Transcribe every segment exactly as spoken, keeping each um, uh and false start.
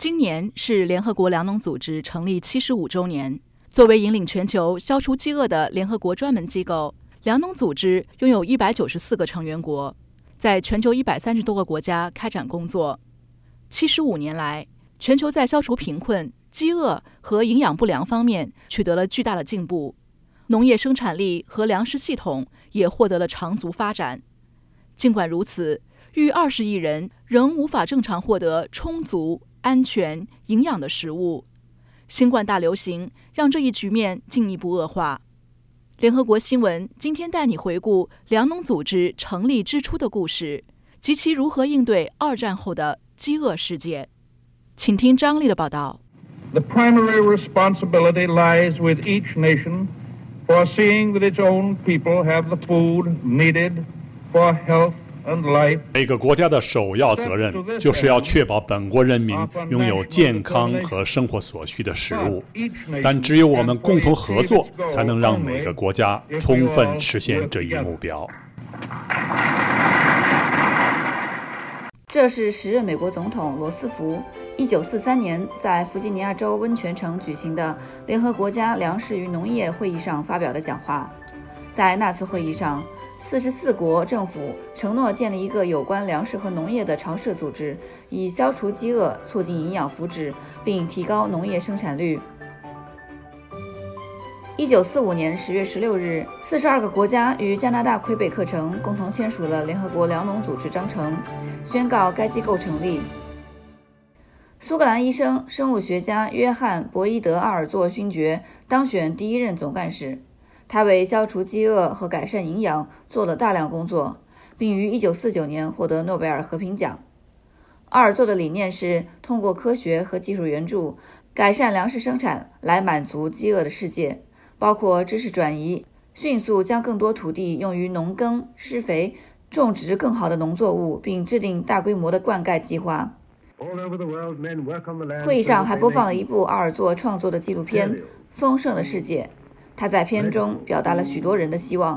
今年是联合国粮农组织成立七十五周年。作为引领全球消除饥饿的联合国专门机构，粮农组织拥有一百九十四个成员国，在全球一百三十多个国家开展工作。七十五年来，全球在消除贫困、饥饿和营养不良方面取得了巨大的进步，农业生产力和粮食系统也获得了长足发展。尽管如此，逾二十亿人仍无法正常获得充足、安全、营养的食物。新冠大流行让这一局面进一步恶化。联合国新闻今天带你回顾粮农组织成立之初的故事及其如何应对二战后的饥饿事件。请听张丽的报道。 The primary responsibility lies with each nation for seeing that its own people have the food needed for health and life. 每个国家的首要责任就是要确保本国人民拥有健康和生活所需的食物，但只有我们共同合作，才能让每个国家充分实现这一目标。 这是时任美国总统罗斯福一九四三年在弗吉尼亚州温泉城举行的联合国家粮食与农业会议上发表的讲话。在那次会议上，四十四国政府承诺建立一个有关粮食和农业的常设组织，以消除饥饿、促进营养福祉，并提高农业生产率。一九四五年十月十六日，四十二个国家与加拿大魁北克城共同签署了联合国粮农组织章程，宣告该机构成立。苏格兰医生、生物学家约翰·博伊德·阿尔作勋爵当选第一任总干事，他为消除饥饿和改善营养做了大量工作，并于一九四九年获得诺贝尔和平奖。阿尔作的理念是通过科学和技术援助，改善粮食生产来满足饥饿的世界，包括知识转移，迅速将更多土地用于农耕、施肥、种植更好的农作物，并制定大规模的灌溉计划。会议上还播放了一部阿尔作创作的纪录片《丰盛的世界》，他在片中表达了许多人的希望。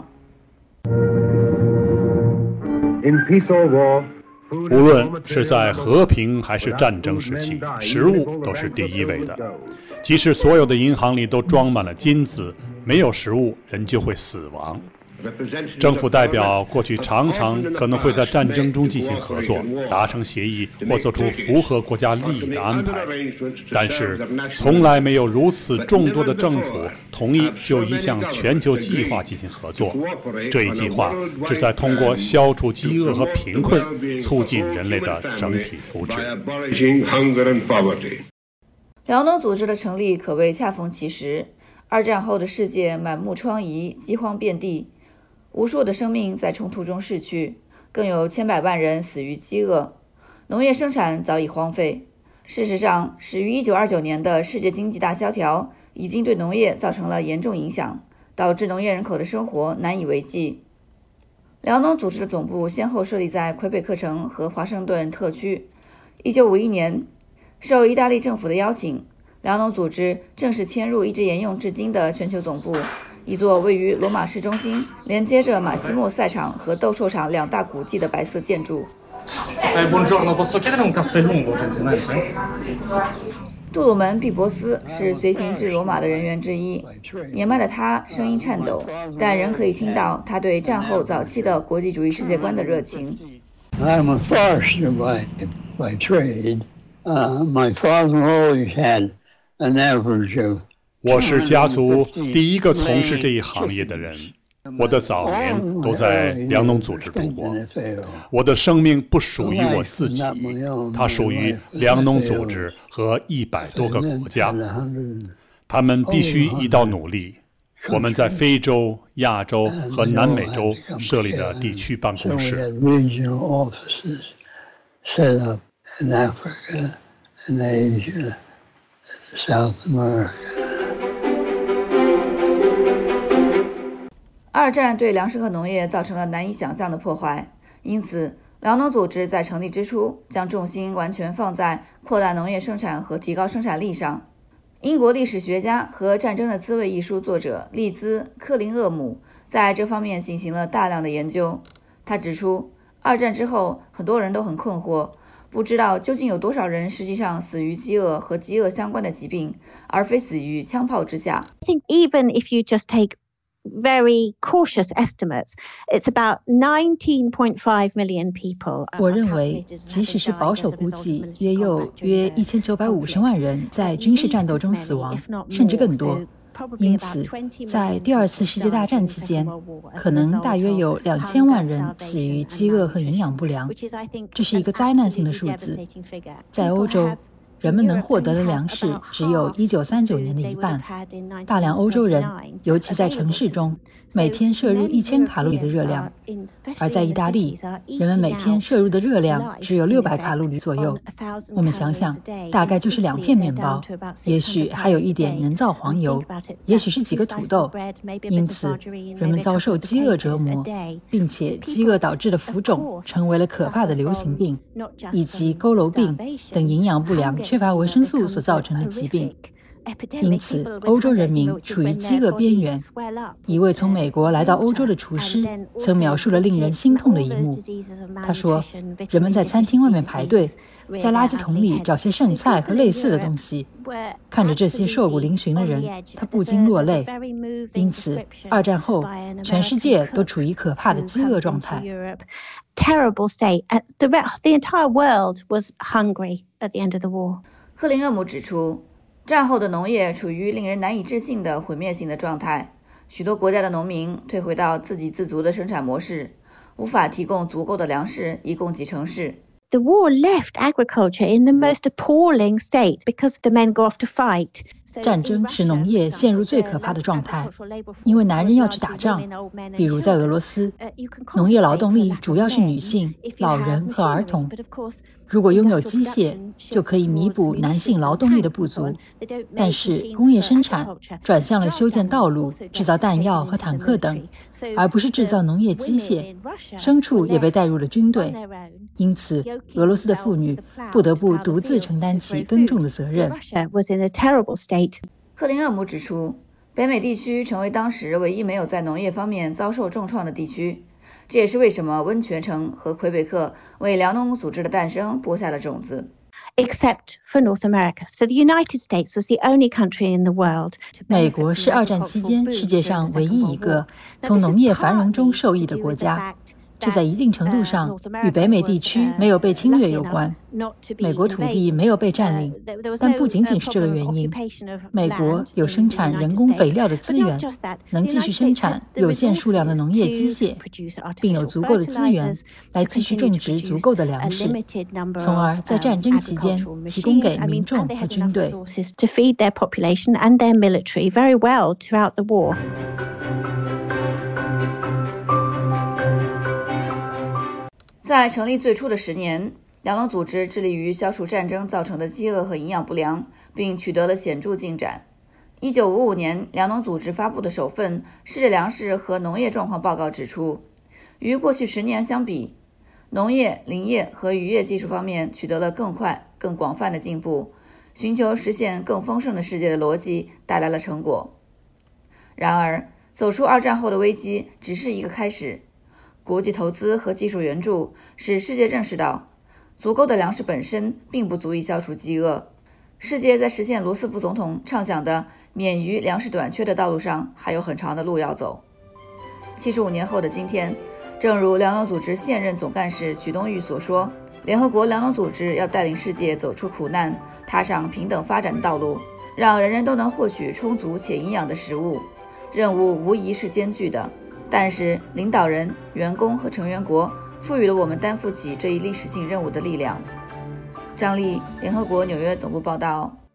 无论是在和平还是战争时期，食物都是第一位的。即使所有的银行里都装满了金子，没有食物，人就会死亡。政府代表过去常常可能会在战争中进行合作，达成协议或做出符合国家利益的安排，但是从来没有如此众多的政府同意就一项全球计划进行合作。这一计划旨在通过消除饥饿和贫困，促进人类的整体福祉。 粮农组织的成立可谓恰逢其时。二战后的世界满目疮痍，饥荒遍地，无数的生命在冲突中逝去，更有千百万人死于饥饿。农业生产早已荒废。事实上，始于一九二九年的世界经济大萧条已经对农业造成了严重影响，导致农业人口的生活难以为继。粮农组织的总部先后设立在魁北克城和华盛顿特区。一九五一年，受意大利政府的邀请，粮农组织正式迁入一直沿用至今的全球总部，一座位于罗马市中心、连接着马西莫赛场和斗兽场两大古迹的白色建筑。杜鲁门·毕博斯是随行至罗马的人员之一，年迈的他声音颤抖，但仍可以听到他对战后早期的国际主义世界观的热情。 I'm a forester by, by trade. Uh, my father always had an average of 我是家族第一个从事这一行业的人，我的早年都在粮农组织度过。我的生命不属于我自己，它属于粮农组织和一百多个国家。他们必须一道努力。我们在非洲、亚洲和南美洲设立的地区办公室。 In Africa, in Asia, South America. 二战对粮食和农业造成了难以想象的破坏，因此粮农组织在成立之初将重心完全放在扩大农业生产和提高生产力上。英国历史学家和《战争的滋味》一书作者利兹·克林厄姆在这方面进行了大量的研究。他指出，二战之后很多人都很困惑，不不知道究竟有多少人实际上死于饥饿和饥饿相关的疾病，而非死于枪炮之下。 I think even if you just take very cautious estimates, it's about nineteen point five million people. 我认为，即使是保守估计，约有约一千九百五十万人在军事战斗中死亡，甚至更多。因此，在第二次世界大战期间，可能大约有两千万人死于饥饿和营养不良，这是一个灾难性的数字。在欧洲，人们能获得的粮食只有一九三九年的一半，大量欧洲人，尤其在城市中，每天摄入一千卡路里的热量，而在意大利，人们每天摄入的热量只有六百卡路里左右。我们想想，大概就是两片面包，也许还有一点人造黄油，也许是几个土豆。因此，人们遭受饥饿折磨，并且饥饿导致的浮肿成为了可怕的流行病，以及佝偻病等营养不良缺乏维生素所造成的疾病。因此，欧洲人民处于饥饿边缘。一位从美国来到欧洲的厨师曾描述了令人心痛的一幕。他说，人们在餐厅外面排队，在垃圾桶里找些剩菜和类似的东西。看着这些瘦骨嶙峋的人，他不禁落泪。因此，二战后，全世界都处于可怕的饥饿状态。 Terrible state. The, the entire world was hungry at the end of the war. 克林厄姆指出，战后的农业处于令人难以置信的毁灭性的状态，许多国家的农民退回到自给自足的生产模式，无法提供足够的粮食以供给城市。 The war left agriculture in the most appalling state because the men go off to fight. 战争使农业陷入最可怕的状态，因为男人要去打仗。比如在俄罗斯，农业劳动力主要是女性、老人和儿童。如果拥有机械，就可以弥补男性劳动力的不足。但是工业生产转向了修建道路、制造弹药和坦克等，而不是制造农业机械。牲畜也被带入了军队，因此俄罗斯的妇女不得不独自承担起耕种的责任。 克林厄姆指出，北美地区成为当时唯一没有在农业方面遭受重创的地区。这也是为什么温泉城和魁北克为粮农组织的诞生播下了种子。 Except for North America. So the United States was the only country in the world. 美国是二战期间世界上唯一一个从农业繁荣中受益的国家。这在一定程度上与北美地区没有被侵略有关。美国土地没有被占领，但不仅仅是这个原因。美国有生产人工肥料的资源，能继续生产有限数量的农业机械，并有足够的资源来继续种植足够的粮食，从而在战争期间提供给民众和军队。 在成立最初的十年，粮农组织致力于消除战争造成的饥饿和营养不良，并取得了显著进展。一九五五年，粮农组织发布的首份《世界粮食和农业状况报告》指出，与过去十年相比，农业、林业和渔业技术方面取得了更快、更广泛的进步，寻求实现更丰盛的世界的逻辑带来了成果。然而，走出二战后的危机只是一个开始。国际投资和技术援助使世界认识到，足够的粮食本身并不足以消除饥饿。世界在实现罗斯福总统畅想的免于粮食短缺的道路上还有很长的路要走。七十五年后的今天，正如粮农组织现任总干事曲东玉所说，联合国粮农组织要带领世界走出苦难，踏上平等发展的道路，让人人都能获取充足且营养的食物。任务无疑是艰巨的，但是领导人、员工和成员国赋予了我们担负起这一历史性任务的力量。张丽，联合国纽约总部报道。